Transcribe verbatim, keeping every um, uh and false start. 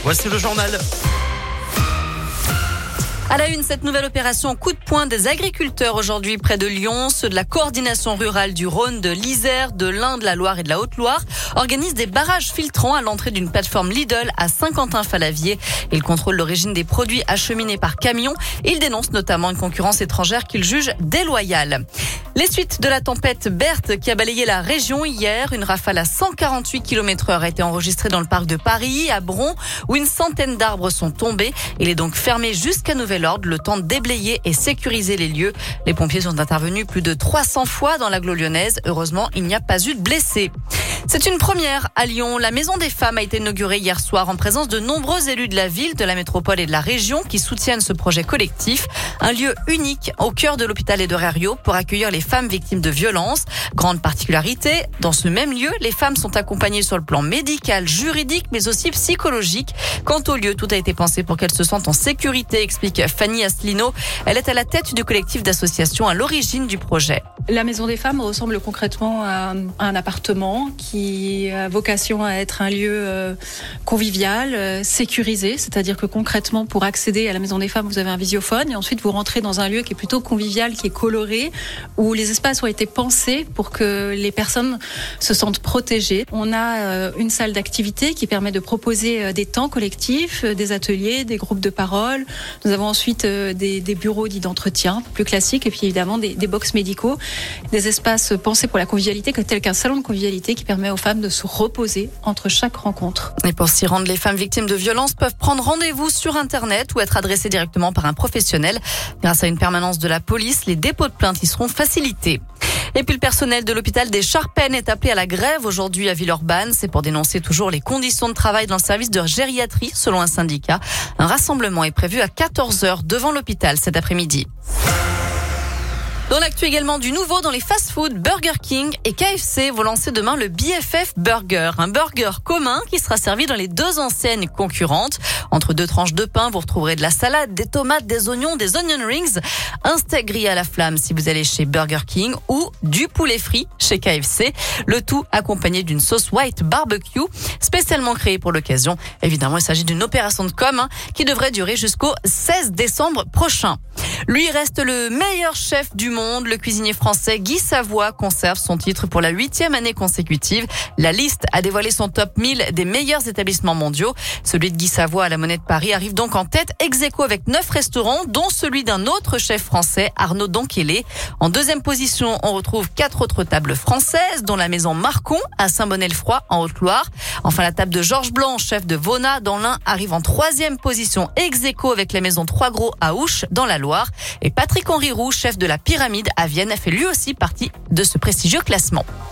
Voici le journal. À la une, cette nouvelle opération coup de poing des agriculteurs aujourd'hui près de Lyon. Ceux de la coordination rurale du Rhône, de l'Isère, de l'Ain, de la Loire et de la Haute-Loire organisent des barrages filtrants à l'entrée d'une plateforme Lidl à Saint-Quentin-Falavier. Ils contrôlent l'origine des produits acheminés par camion. Ils dénoncent notamment une concurrence étrangère qu'ils jugent déloyale. Les suites de la tempête Berthe qui a balayé la région hier. Une rafale à cent quarante-huit kilomètres heure a été enregistrée dans le parc de Paris, à Bron, où une centaine d'arbres sont tombés. Il est donc fermé jusqu'à nouvel ordre, le temps de déblayer et sécuriser les lieux. Les pompiers sont intervenus plus de trois cents fois dans l'agglo lyonnaise. Heureusement, il n'y a pas eu de blessés. C'est une première à Lyon. La Maison des Femmes a été inaugurée hier soir en présence de nombreux élus de la ville, de la métropole et de la région qui soutiennent ce projet collectif. Un lieu unique au cœur de l'hôpital Edorario pour accueillir les femmes victimes de violences. Grande particularité, dans ce même lieu, les femmes sont accompagnées sur le plan médical, juridique, mais aussi psychologique. Quant au lieu, tout a été pensé pour qu'elles se sentent en sécurité, explique Fanny Asselineau. Elle est à la tête du collectif d'associations à l'origine du projet. La Maison des Femmes ressemble concrètement à un appartement qui a vocation à être un lieu convivial, sécurisé, c'est-à-dire que concrètement, pour accéder à la Maison des Femmes, vous avez un visiophone et ensuite vous rentrez dans un lieu qui est plutôt convivial, qui est coloré, où les espaces ont été pensés pour que les personnes se sentent protégées. On a une salle d'activité qui permet de proposer des temps collectifs, des ateliers, des groupes de parole. Nous avons ensuite des, des bureaux dits d'entretien plus classiques et puis évidemment des, des box médicaux. Des espaces pensés pour la convivialité, tel qu'un salon de convivialité qui permet aux femmes de se reposer entre chaque rencontre. Et pour s'y rendre, les femmes victimes de violences peuvent prendre rendez-vous sur Internet ou être adressées directement par un professionnel. Grâce à une permanence de la police, les dépôts de plainte y seront facilités. Et puis le personnel de l'hôpital des Charpennes est appelé à la grève aujourd'hui à Villeurbanne. C'est pour dénoncer toujours les conditions de travail dans le service de gériatrie, selon un syndicat. Un rassemblement est prévu à quatorze heures devant l'hôpital cet après-midi. Dans l'actu également du nouveau dans les fast-food, Burger King et K F C vont lancer demain le B F F Burger, un burger commun qui sera servi dans les deux enseignes concurrentes. Entre deux tranches de pain, vous retrouverez de la salade, des tomates, des oignons, des onion rings, un steak grillé à la flamme si vous allez chez Burger King ou du poulet frit chez K F C. Le tout accompagné d'une sauce white barbecue spécialement créée pour l'occasion. Évidemment, il s'agit d'une opération de com hein, qui devrait durer jusqu'au seize décembre prochain. Lui reste le meilleur chef du monde. Le cuisinier français Guy Savoy conserve son titre pour la huitième année consécutive. La liste a dévoilé son top mille des meilleurs établissements mondiaux. Celui de Guy Savoy à la Monnaie de Paris arrive donc en tête, ex aequo avec neuf restaurants, dont celui d'un autre chef français, Arnaud Donquélé. En deuxième position, on retrouve quatre autres tables françaises, dont la maison Marcon à Saint-Bonnet-le-Froid en Haute-Loire. Enfin, la table de Georges Blanc, chef de Vona dans l'Ain, arrive en troisième position, ex aequo avec la maison Trois Gros à Ouche dans la Loire. Et Patrick Henri Roux, chef de la Pyramide à Vienne, a fait lui aussi partie de ce prestigieux classement.